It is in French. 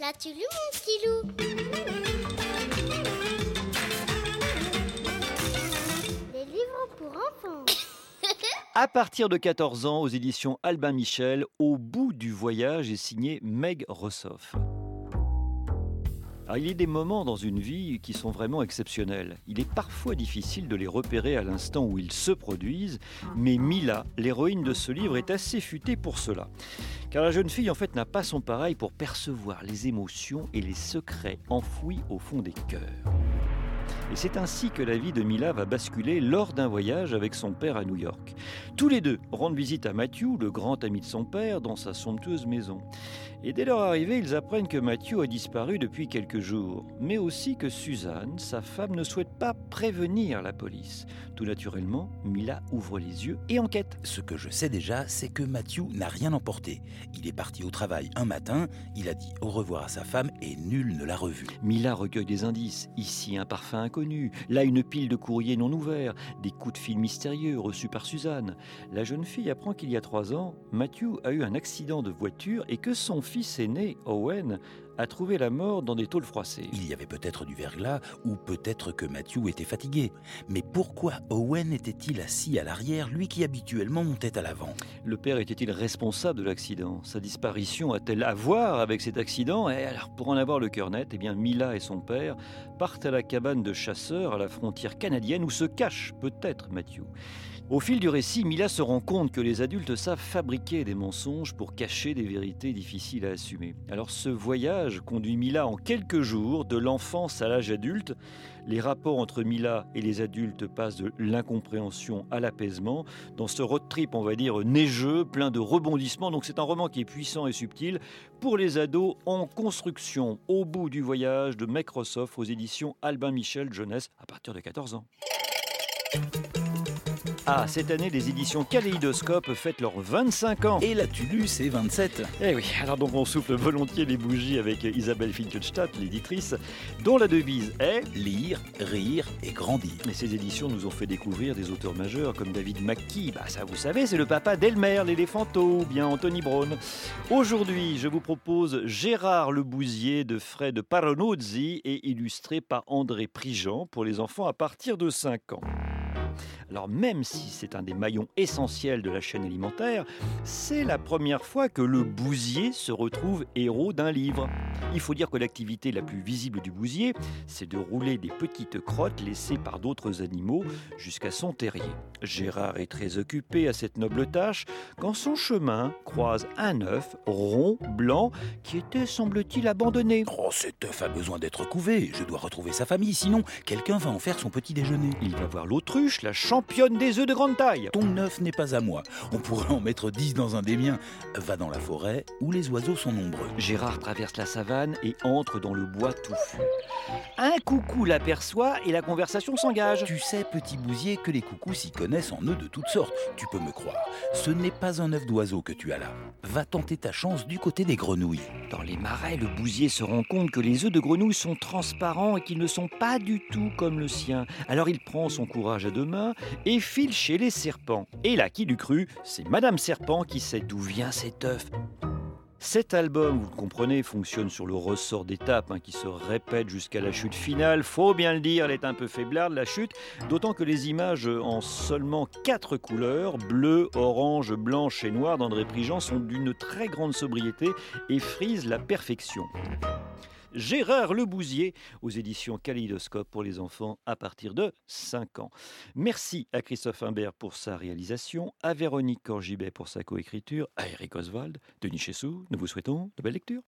L'as-tu lu, mon petit loup? Les livres pour enfants. À partir de 14 ans, aux éditions Albin Michel, Au bout du voyage est signé Meg Rossoff. Alors, il y a des moments dans une vie qui sont vraiment exceptionnels. Il est parfois difficile de les repérer à l'instant où ils se produisent, mais Mila, l'héroïne de ce livre, est assez futée pour cela. Car la jeune fille, en fait, n'a pas son pareil pour percevoir les émotions et les secrets enfouis au fond des cœurs. Et c'est ainsi que la vie de Mila va basculer lors d'un voyage avec son père à New York. Tous les deux rendent visite à Matthew, le grand ami de son père, dans sa somptueuse maison. Et dès leur arrivée, ils apprennent que Matthew a disparu depuis quelques jours, mais aussi que Suzanne, sa femme, ne souhaite pas prévenir la police. Tout naturellement, Mila ouvre les yeux et enquête. Ce que je sais déjà, c'est que Matthew n'a rien emporté. Il est parti au travail un matin, il a dit au revoir à sa femme et nul ne l'a revu. Mila recueille des indices. Ici, un parfum inconnu. Là, une pile de courriers non ouverts. Des coups de fil mystérieux reçus par Suzanne. La jeune fille apprend qu'il y a 3 ans, Matthew a eu un accident de voiture et que son fils aîné, Owen, a trouvé la mort dans des tôles froissées. Il y avait peut-être du verglas ou peut-être que Matthew était fatigué. Mais pourquoi Owen était-il assis à l'arrière, lui qui habituellement montait à l'avant? Le père était-il responsable de l'accident? Sa disparition a-t-elle à voir avec cet accident? Et alors, pour en avoir le cœur net, Mila et son père partent à la cabane de chasseurs à la frontière canadienne où se cache peut-être Matthew. Au fil du récit, Mila se rend compte que les adultes savent fabriquer des mensonges pour cacher des vérités difficiles à assumer. Alors ce voyage conduit Mila en quelques jours de l'enfance à l'âge adulte. Les rapports entre Mila et les adultes passent de l'incompréhension à l'apaisement. Dans ce road trip, on va dire, neigeux, plein de rebondissements. Donc c'est un roman qui est puissant et subtil pour les ados en construction. Au bout du voyage de Meg Rossoff aux éditions Albin Michel Jeunesse à partir de 14 ans. Ah, cette année, les éditions Kaléidoscope fêtent leurs 25 ans. Et l'as-tu lu, c'est 27. Eh oui, alors donc on souffle volontiers les bougies avec Isabelle Finkelstadt, l'éditrice, dont la devise est Lire, rire et grandir. Et ces éditions nous ont fait découvrir des auteurs majeurs comme David McKee, ça vous savez, c'est le papa d'Elmer, l'éléphanto, ou bien Anthony Brown. Aujourd'hui, je vous propose Gérard le Bousier de Fred Paronozzi et illustré par André Prigent pour les enfants à partir de 5 ans. Alors même si c'est un des maillons essentiels de la chaîne alimentaire, c'est la première fois que le bousier se retrouve héros d'un livre. Il faut dire que l'activité la plus visible du bousier, c'est de rouler des petites crottes laissées par d'autres animaux jusqu'à son terrier. Gérard est très occupé à cette noble tâche quand son chemin croise un œuf rond, blanc, qui était, semble-t-il, abandonné. Oh, cet œuf a besoin d'être couvé. Je dois retrouver sa famille, sinon quelqu'un va en faire son petit déjeuner. Il va voir l'autruche, la championne des œufs de grande taille. Ton œuf n'est pas à moi. On pourrait en mettre 10 dans un des miens. Va dans la forêt où les oiseaux sont nombreux. Gérard traverse la savane et entre dans le bois touffu. Un coucou l'aperçoit et la conversation s'engage. Tu sais, petit bousier, que les coucous s'y connaissent en œufs de toutes sortes. Tu peux me croire. Ce n'est pas un œuf d'oiseau que tu as là. Va tenter ta chance du côté des grenouilles. Dans les marais, le bousier se rend compte que les œufs de grenouille sont transparents et qu'ils ne sont pas du tout comme le sien. Alors il prend son courage à 2 mains et file chez les serpents. Et là, qui l'eût cru, c'est Madame Serpent qui sait d'où vient cet œuf. Cet album, vous le comprenez, fonctionne sur le ressort d'étapes qui se répète jusqu'à la chute finale. Faut bien le dire, elle est un peu faiblarde, la chute, d'autant que les images en seulement 4 couleurs, bleu, orange, blanche et noire d'André Prigent, sont d'une très grande sobriété et frisent la perfection. Gérard le Bousier aux éditions Kaléidoscope pour les enfants à partir de 5 ans. Merci à Christophe Imbert pour sa réalisation, à Véronique Corgibet pour sa coécriture, à Eric Oswald, Denis Chessou. Nous vous souhaitons de belles lectures.